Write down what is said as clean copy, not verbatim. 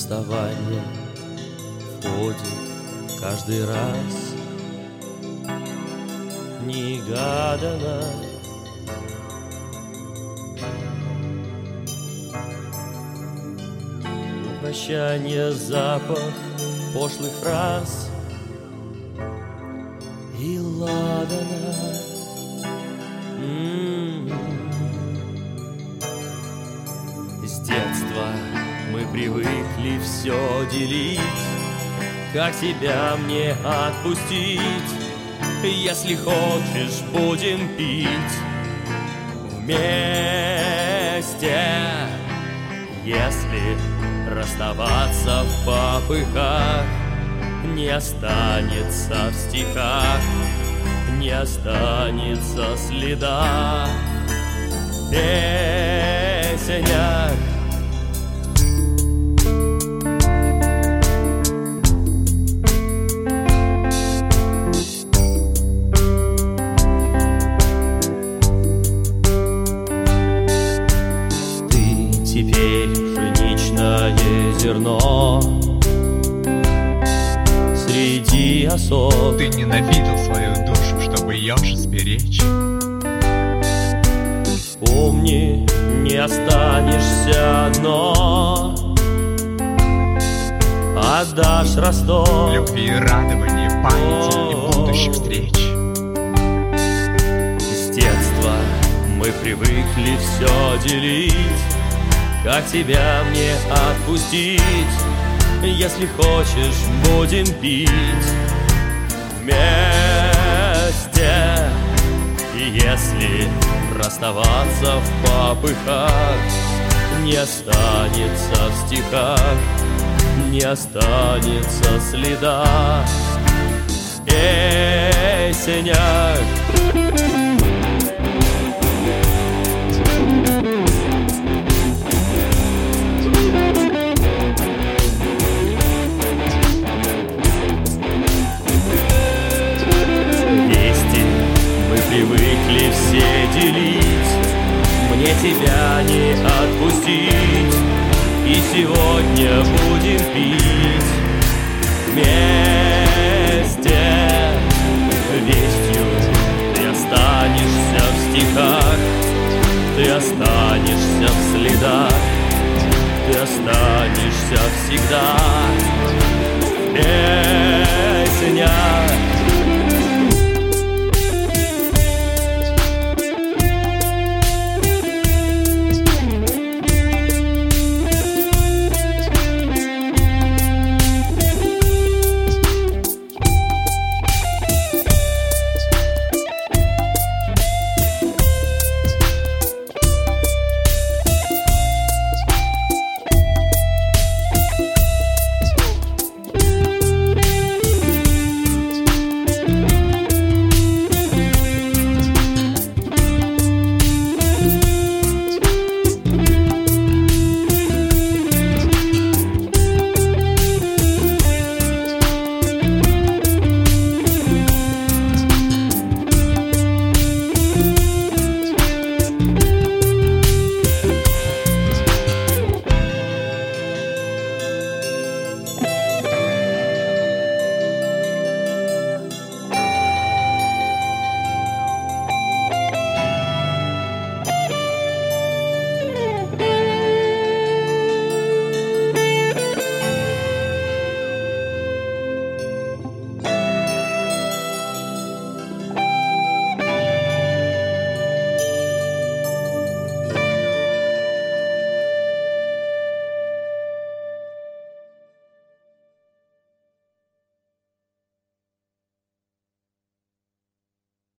расставание входит каждый раз негаданно. На прощание запах пошлых фраз и ладана. С детства мы привыкли все делить. Как тебя мне отпустить? Если хочешь, будем пить вместе. Если расставаться в попыхах, не останется в стихах, не останется следа в песнях. Теперь пшеничное зерно среди осок. Ты ненавидел свою душу, чтобы ее же сберечь. Помни, не останешься одно, отдашь Ростов. Любви и радования, памяти и будущих встреч. С детства мы привыкли все делить. Как тебя мне отпустить? Если хочешь, будем пить вместе. И если расставаться в попыхах, не останется в стихах, не останется следа в песнях. Привыкли все делить, мне тебя не отпустить. И сегодня будем пить вместе. Вестью ты останешься в стихах, ты останешься в следах, ты останешься всегда.